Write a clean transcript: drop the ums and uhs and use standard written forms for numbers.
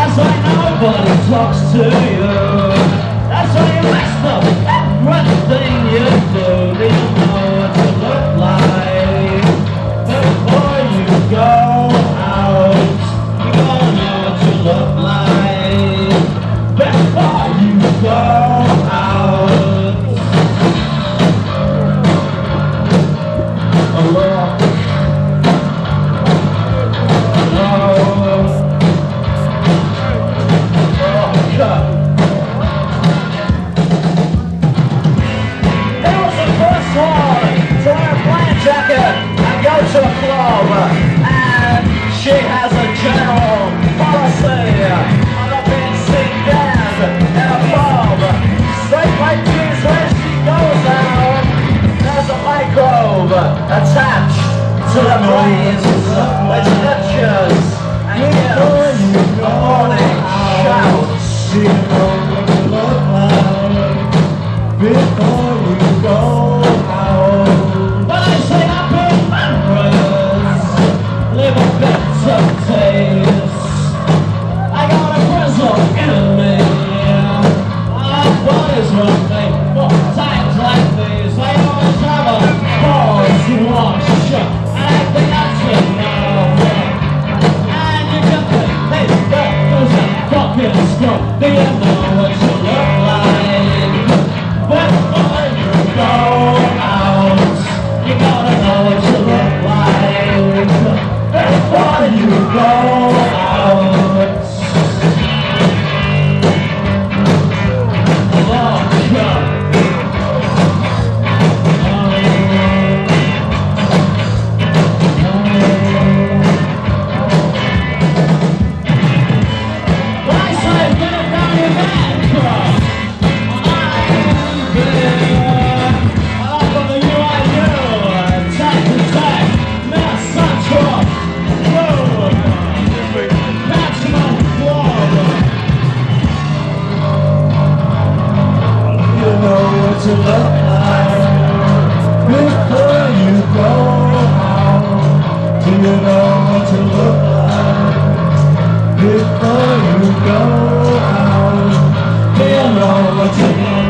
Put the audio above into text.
That's why nobody talks to you. That's why you messed up everything you do. Do you know what you look like before you go out? You gotta know what you look like before you go out. Oh Lord. To a club, and she has a general policy of not being seen dead in a pub. Straight like jeans when she goes out, there's a microbe attached to the brains, which nurtures and gives the morning shouts. You know what you look like before you go out. When I say happy memories, leave a bit of taste. I got a grizzle in me. Our bodies run me for times like these. I always have a pause to watch a show, and I think I should know. And you can think, hey, that was a fucking stroke. Do you know what you look like before you go out? You gotta know what you look like before you go out. Oh, God. When I say get it down your back, I'm there. I'm from the UIU, tech to tech, Mass Central, Road, Maximum Florida. You know what you look like before you go out. Do you know what you look like before you go out? Do you know what you look like?